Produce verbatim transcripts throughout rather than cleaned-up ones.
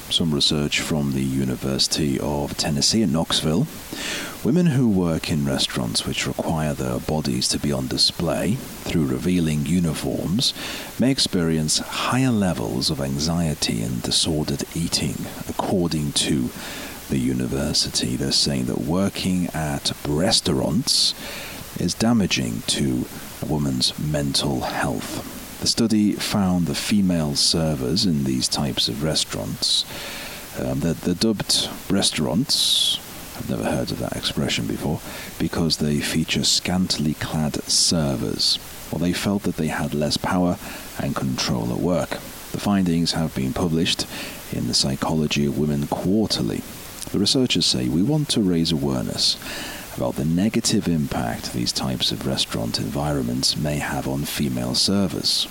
some research from the University of Tennessee in Knoxville. Women who work in restaurants which require their bodies to be on display through revealing uniforms may experience higher levels of anxiety and disordered eating, according to the university. They're saying that working at restaurants is damaging to a woman's mental health. The study found the female servers in these types of restaurants, um, that they're dubbed restaurants, I've never heard of that expression before, because they feature scantily clad servers. Well, they felt that they had less power and control at work. The findings have been published in the Psychology of Women Quarterly. The researchers say we want to raise awareness about the negative impact these types of restaurant environments may have on female servers.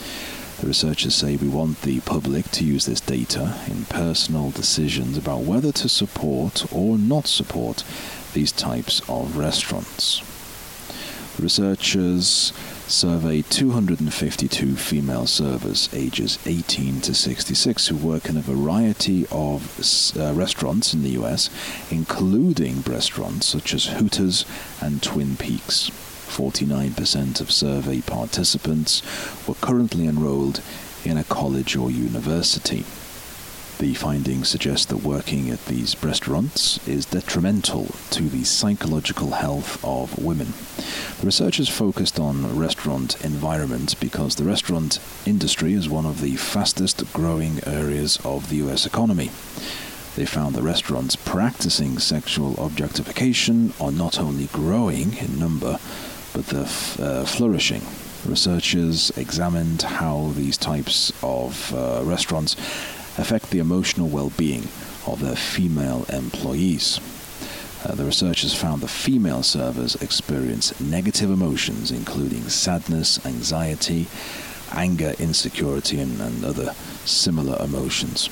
The researchers say we want the public to use this data in personal decisions about whether to support or not support these types of restaurants. The researchers surveyed two hundred fifty-two female servers ages eighteen to sixty-six who work in a variety of uh, restaurants in the U S, including restaurants such as Hooters and Twin Peaks. forty-nine percent of survey participants were currently enrolled in a college or university. The findings suggest that working at these restaurants is detrimental to the psychological health of women. The researchers focused on restaurant environments because the restaurant industry is one of the fastest growing areas of the U S economy. They found that restaurants practicing sexual objectification are not only growing in number, but they're f- uh, flourishing. Researchers examined how these types of uh, restaurants affect the emotional well-being of their female employees. Uh, the researchers found the female servers experience negative emotions, including sadness, anxiety, anger, insecurity, and, and other similar emotions.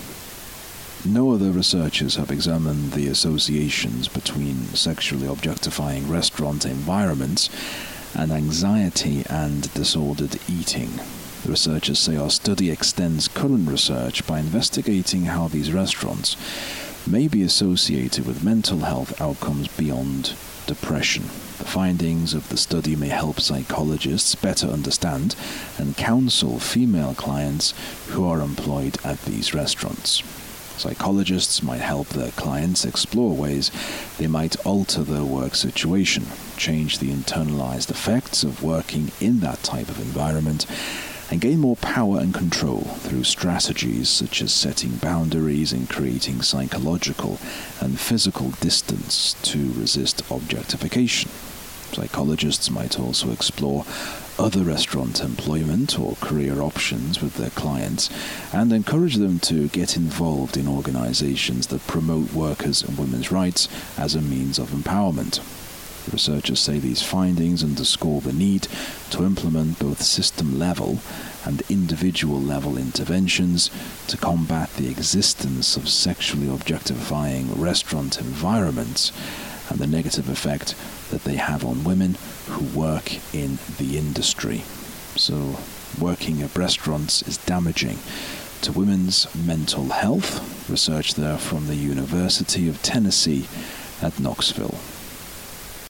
No other researchers have examined the associations between sexually objectifying restaurant environments and anxiety and disordered eating. The researchers say our study extends current research by investigating how these restaurants may be associated with mental health outcomes beyond depression. The findings of the study may help psychologists better understand and counsel female clients who are employed at these restaurants. Psychologists might help their clients explore ways they might alter their work situation, change the internalized effects of working in that type of environment, and gain more power and control through strategies such as setting boundaries and creating psychological and physical distance to resist objectification. Psychologists might also explore other restaurant employment or career options with their clients and encourage them to get involved in organizations that promote workers' and women's rights as a means of empowerment. The researchers say these findings underscore the need to implement both system-level and individual-level interventions to combat the existence of sexually objectifying restaurant environments and the negative effect that they have on women who work in the industry. So, working at restaurants is damaging to women's mental health. Research there from the University of Tennessee at Knoxville.